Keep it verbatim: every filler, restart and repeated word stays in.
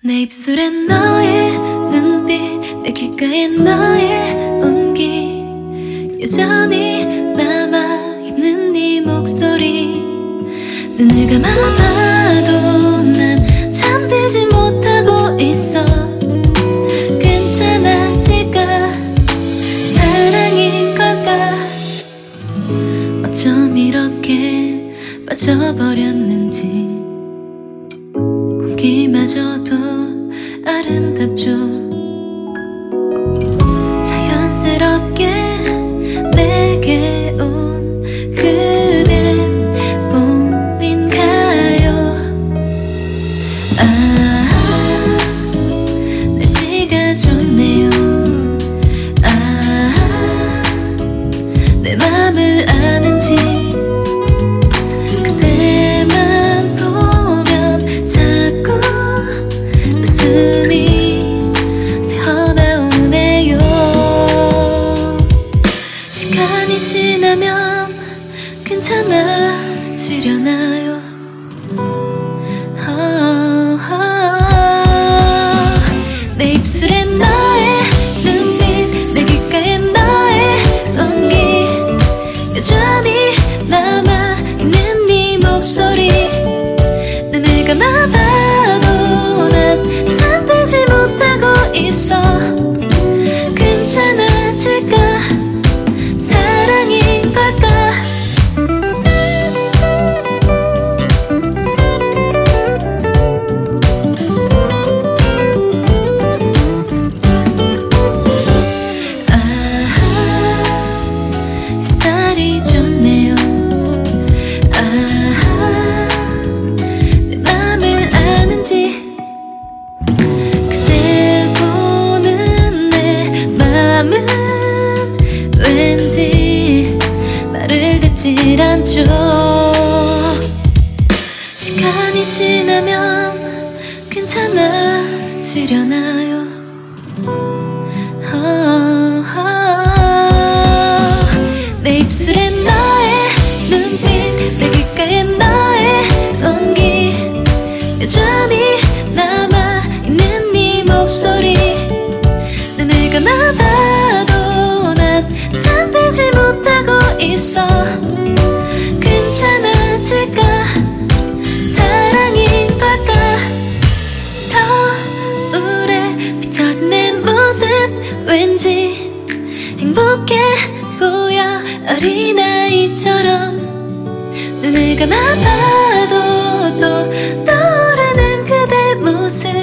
내 입술엔 너의 눈빛, 내 귓가에 너의 온기, 여전히 남아있는 네 목소리. 눈을 감아봐도 난 잠들지 못하고 있어. 괜찮아질까? 사랑인 걸까? 어쩜 이렇게 빠져버렸는지 공기마저도 아름답죠. 자연스럽게 내게 온 그댄 봄인가요? 아, 날씨가 좋네요. 아, 내 맘을 아는지 그대만 보면 자꾸 웃음이 새어나오네요. 시간이 지나면 괜찮아지려나요? 아, 아, 내 입술엔 너의 눈빛, 내 귓가에 너의 온기, 여전히 남아있는 네 목소리. 눈을 감아봐도 난 잠들지 못하고 있어. 괜찮아질까? 사랑인 걸까? 아, 햇살이 좋네요. 아, 내 맘을 아는지 그댈 보는 내 맘은 왠지 말을 듣질 않죠. 시간이 지나면 괜찮아지려나요? 아, 아, 내 입술엔 너의 눈빛, 내 귓가에 너의 온기, 여전히 남아있는 네 목소리. 눈을 감아봐도 난 잠들지 못하고 있어. 괜찮아질까? 사랑인 걸까? 거울에 비춰진 내 모습 왠지 행복해 보여. 어린아이처럼 눈을 감아봐도 또 떠오르는 그대 모습.